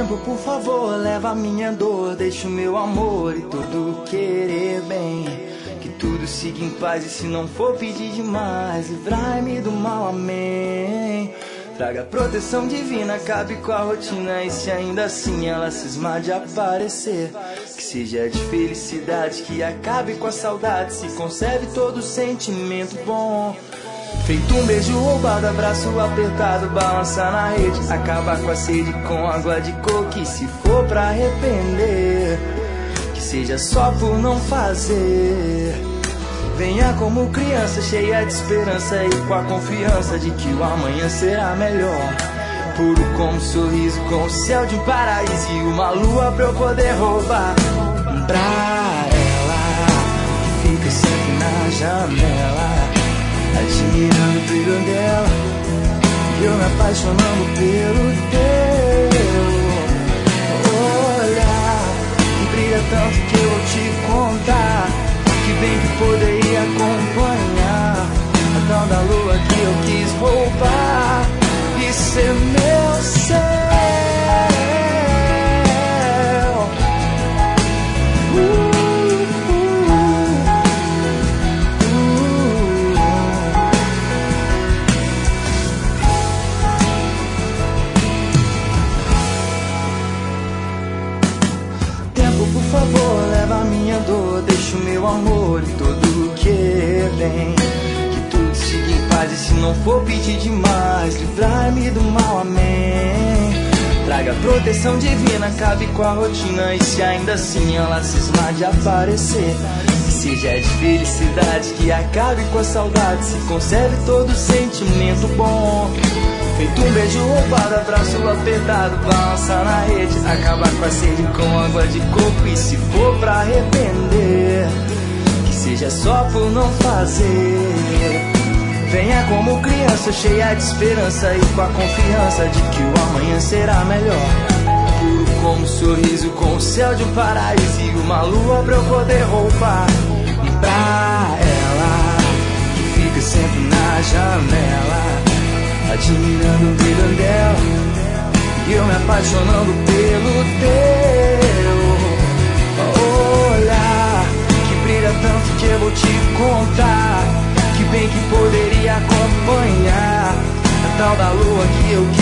Tempo, por favor, leva a minha dor, deixa o meu amor e tudo querer bem. Que tudo siga em paz e se não for pedir demais, livrai-me do mal, amém. Traga proteção divina, acabe com a rotina, e se ainda assim ela cismar de aparecer, que seja de felicidade, que acabe com a saudade, se conserve todo sentimento bom. Feito um beijo roubado, abraço apertado, balançar na rede, acabar com a sede com água de coco, e se for pra arrepender, que seja só por não fazer. Venha como criança, cheia de esperança e com a confiança de que o amanhã será melhor. Puro como um sorriso, com o céu de um paraíso e uma lua pra eu poder roubar. Pra ela, que fica sempre na janela, admirando o brilho dela, e eu me apaixonando pelo teu olhar, que brilha tanto que eu vou te contar, que bem que poderia acompanhar a tal da lua que eu quis roubar e ser meu céu. Tempo, por favor, leva a minha dor, deixa o meu amor e tudo querer bem. Que tudo siga em paz e se não for pedir demais, livrai-me do mal, amém. Traga proteção divina, acabe com a rotina, e se ainda assim ela cismar de aparecer, que seja de felicidade, que acabe com a saudade, se conserve todo sentimento bom. Feito um beijo roubado, abraço apertado, balançar na rede, acabar com a sede com água de coco, e se for pra arrepender, que seja só por não fazer. Venha como criança, cheia de esperança e com a confiança de que o amanhã será melhor. Puro como um sorriso, com o céu de um paraíso e uma lua pra eu poder roubar. E pra ela, que fica sempre na janela, admirando o brilho dela, e eu me apaixonando pelo teu olhar, que brilha tanto que eu vou te contar, que bem que poderia acompanhar a tal da lua que eu quis